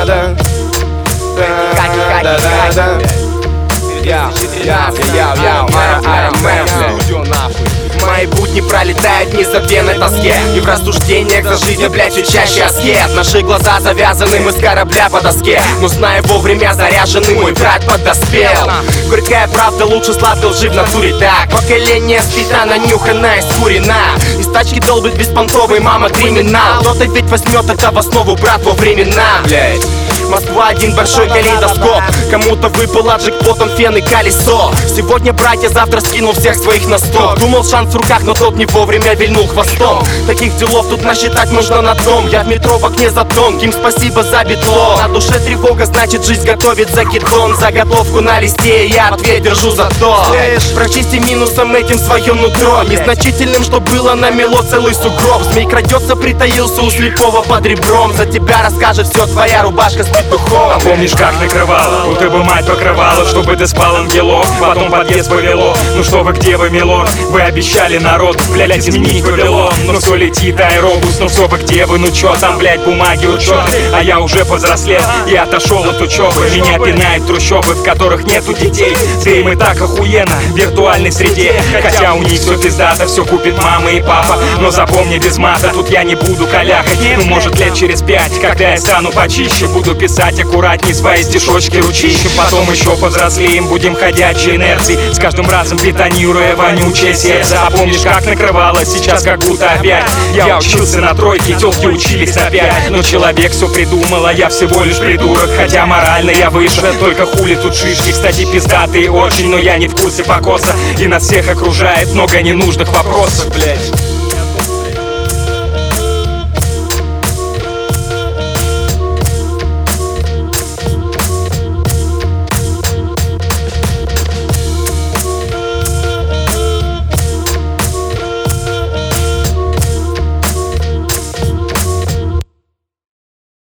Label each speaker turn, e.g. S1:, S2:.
S1: Мои будни пролетают незабвенной тоске, и в рассуждениях за жизнью, блядь, все чаще аскет. Наши глаза завязаны, мы с корабля по доске, но зная вовремя заряженный, мой брат подоспел. Горькая правда лучше сладкой лжи в натуре так. Поколение спит, она нюхана и скурена. Из тачки долбит беспонтовый мама криминал. Кто-то ведь возьмет это в основу, брат, во времена, блядь. Москва один большой калейдоскоп. Кому-то выпало джекпотом фен и колесо. Сегодня братья, завтра скинул всех своих на стоп. Думал шанс в руках, но тот не вовремя вильнул хвостом. Таких делов тут насчитать можно на дом. Я в метро в окне за тонким, спасибо за бедло. На душе тревога, значит жизнь готовит закидон. Заготовку на листе, я ответ держу за то. Прочисти минусом этим свое нутро. Незначительным, что было, намело целый сугроб. Змей крадется, притаился у слепого под ребром. За тебя расскажет все, твоя рубашка с петухом.
S2: А помнишь, как накрывало? Будто бы мать покрывала, чтобы ты спал, ангелок. Потом подъезд повело. Ну что вы, где вы, милорд? Вы обещали народ, блядь, изменить Вавилон. Ну все летит аэробус, ну все вы, где вы? Ну чё там, блядь, бумаги, учеты? А я уже повзрослел и отошел от учебы. Меня пинают трущобы, в которых нету детей. Ты им и так охуенно в виртуальной среде. Хотя у них все пиздато, все купит мама и папа. Но запомни, без мата тут я не буду калякать. Ну может лет через 5, когда я стану почище, буду писать аккуратней свои стишочки ручищем. Потом еще повзрослеем, будем ходячей инерцией, с каждым разом бетонируя вонючее сердце. А помнишь, как накрывало? Сейчас как будто опять. Я учился на тройке, тёлки учились на 5. Но человек все придумал, а я всего лишь придурок. Хотя морально я выше, только хули тут шишки. Кстати, пиздатые очень, но я не в курсе покоса. И нас всех окружает много ненужных вопросов, блять.